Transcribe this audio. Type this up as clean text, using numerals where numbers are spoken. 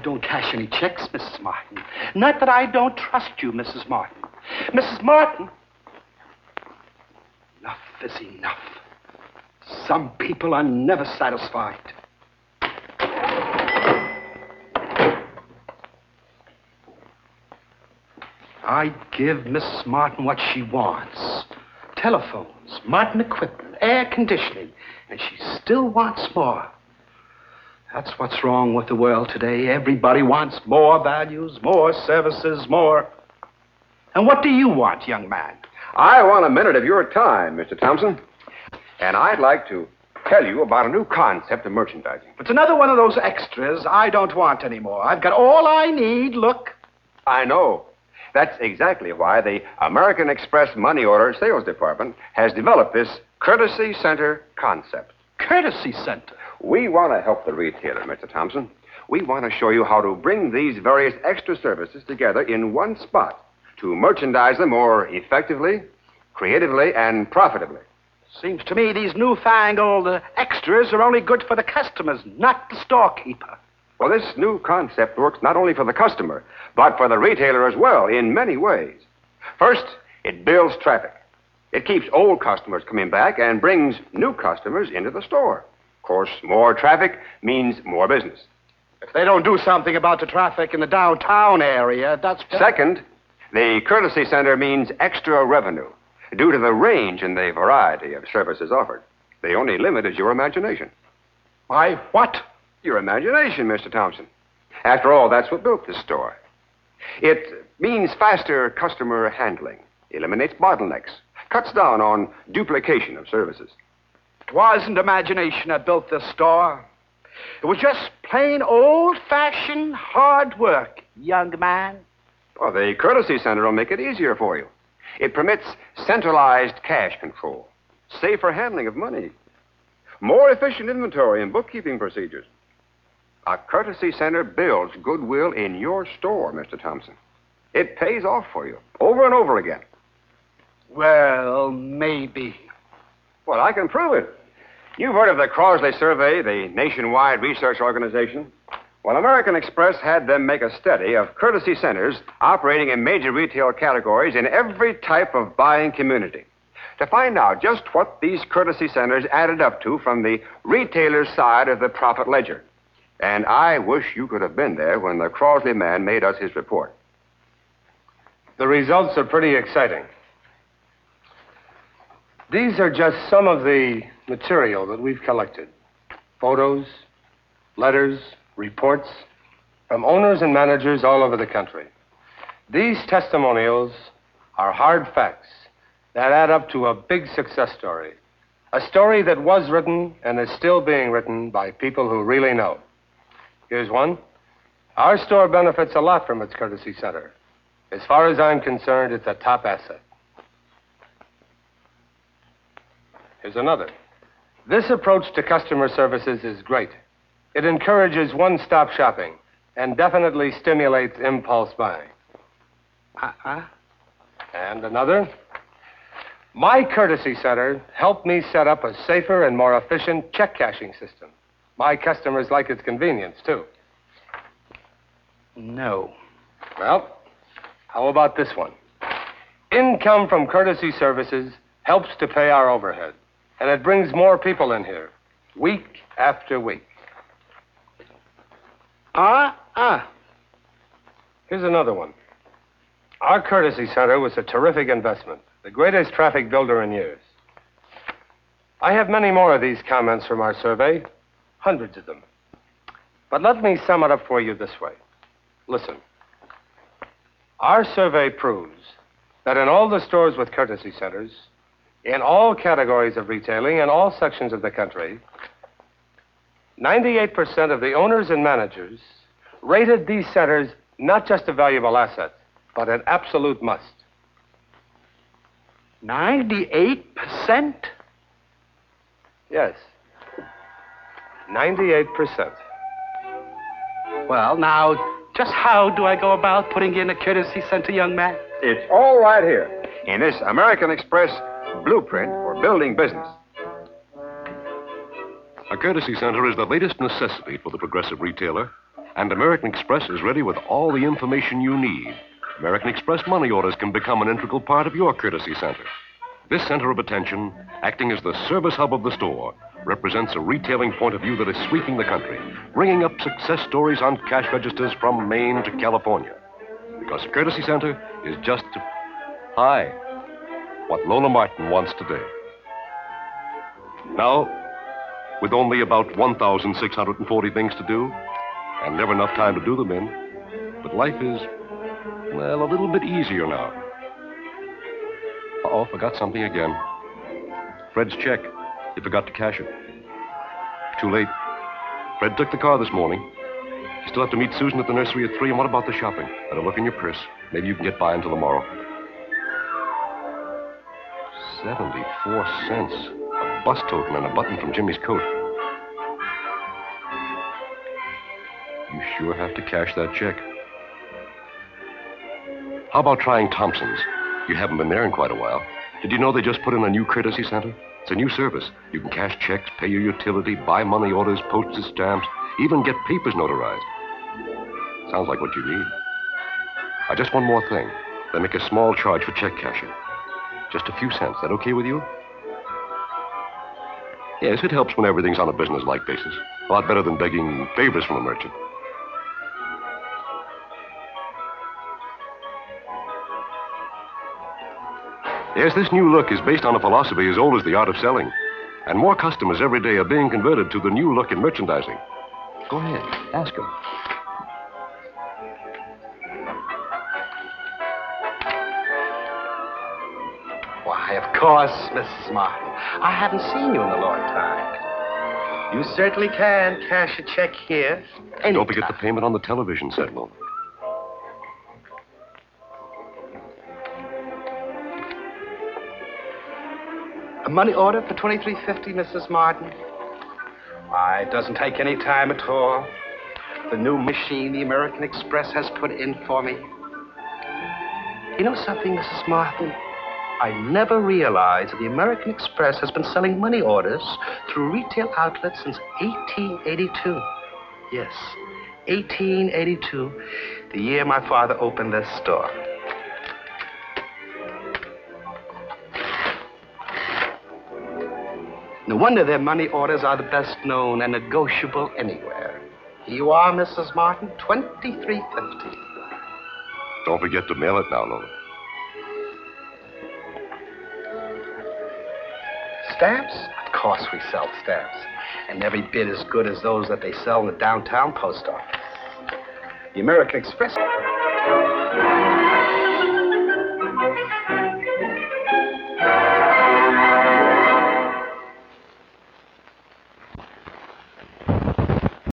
don't cash any checks, Mrs. Martin. Not that I don't trust you, Mrs. Martin. Mrs. Martin. Enough is enough. Some people are never satisfied. I give Mrs. Martin what she wants. Telephones, modern equipment, air conditioning, and she still wants more. That's what's wrong with the world today. Everybody wants more values, more services, more. And what do you want, young man? I want a minute of your time, Mr. Thompson. And I'd like to tell you about a new concept of merchandising. It's another one of those extras I don't want anymore. I've got all I need, look. I know. That's exactly why the American Express Money Order Sales Department has developed this Courtesy Center concept. Courtesy Center? We want to help the retailer, Mr. Thompson. We want to show you how to bring these various extra services together in one spot to merchandise them more effectively, creatively, and profitably. Seems to me these newfangled extras are only good for the customers, not the storekeeper. Well, this new concept works not only for the customer, but for the retailer as well, in many ways. First, it builds traffic. It keeps old customers coming back and brings new customers into the store. Of course, more traffic means more business. If they don't do something about the traffic in the downtown area, that's... Second, the Courtesy Center means extra revenue due to the range and the variety of services offered. The only limit is your imagination. My what? Your imagination, Mr. Thompson. After all, that's what built this store. It means faster customer handling, eliminates bottlenecks, cuts down on duplication of services. It wasn't imagination that built this store. It was just plain old-fashioned hard work, young man. Well, the Courtesy Center will make it easier for you. It permits centralized cash control, safer handling of money, more efficient inventory and bookkeeping procedures. A Courtesy Center builds goodwill in your store, Mr. Thompson. It pays off for you over and over again. Well, maybe. Well, I can prove it. You've heard of the Crosley Survey, the nationwide research organization. Well, American Express had them make a study of Courtesy Centers operating in major retail categories in every type of buying community to find out just what these Courtesy Centers added up to from the retailer's side of the profit ledger. And I wish you could have been there when the Crosley man made us his report. The results are pretty exciting. These are just some of the material that we've collected. Photos, letters, reports from owners and managers all over the country. These testimonials are hard facts that add up to a big success story. A story that was written and is still being written by people who really know. Here's one. Our store benefits a lot from its Courtesy Center. As far as I'm concerned, it's a top asset. Here's another. This approach to customer services is great. It encourages one-stop shopping and definitely stimulates impulse buying. And another. My Courtesy Center helped me set up a safer and more efficient check cashing system. My customers like its convenience, too. No. Well, how about this one? Income from Courtesy Services helps to pay our overhead, and it brings more people in here, week after week. Here's another one. Our Courtesy Center was a terrific investment, the greatest traffic builder in years. I have many more of these comments from our survey, hundreds of them. But let me sum it up for you this way. Listen. Our survey proves that in all the stores with Courtesy Centers, in all categories of retailing in all sections of the country, 98% of the owners and managers rated these centers not just a valuable asset, but an absolute must. 98%? Yes. 98%. Well, now, just how do I go about putting in a Courtesy Center, young man? It's all right here in this American Express blueprint for building business. A Courtesy Center is the latest necessity for the progressive retailer. And American Express is ready with all the information you need. American Express money orders can become an integral part of your courtesy center. This center of attention, acting as the service hub of the store, represents a retailing point of view that is sweeping the country, bringing up success stories on cash registers from Maine to California. Because Courtesy Center is just hi, what Lola Martin wants today. Now, with only about 1,640 things to do, and never enough time to do them in, but life is, well, a little bit easier now. Uh-oh, forgot something again. Fred's check. He forgot to cash it. Too late. Fred took the car this morning. You still have to meet Susan at the nursery at 3, and what about the shopping? Better look in your purse. Maybe you can get by until tomorrow. 74 cents. A bus token and a button from Jimmy's coat. You sure have to cash that check. How about trying Thompson's? You haven't been there in quite a while. Did you know they just put in a new courtesy center? It's a new service. You can cash checks, pay your utility, buy money orders, postage stamps, even get papers notarized. Sounds like what you need. Just one more thing. They make a small charge for check cashing. Just a few cents. That okay with you? Yes, it helps when everything's on a business-like basis. A lot better than begging favors from a merchant. Yes, this new look is based on a philosophy as old as the art of selling. And more customers every day are being converted to the new look in merchandising. Go ahead, ask them. Why, of course, Mrs. Martin. I haven't seen you in a long time. You certainly can cash a check here. And don't forget the payment on the television set, Lola. A money order for $23.50, Mrs. Martin. Why, it doesn't take any time at all. The new machine the American Express has put in for me. You know something, Mrs. Martin? I never realized that the American Express has been selling money orders through retail outlets since 1882. Yes, 1882, the year my father opened this store. No wonder their money orders are the best known and negotiable anywhere. Here you are, Mrs. Martin, $23.50. Don't forget to mail it now, Lola. Stamps? Of course we sell stamps. And every bit as good as those that they sell in the downtown post office. The American Express.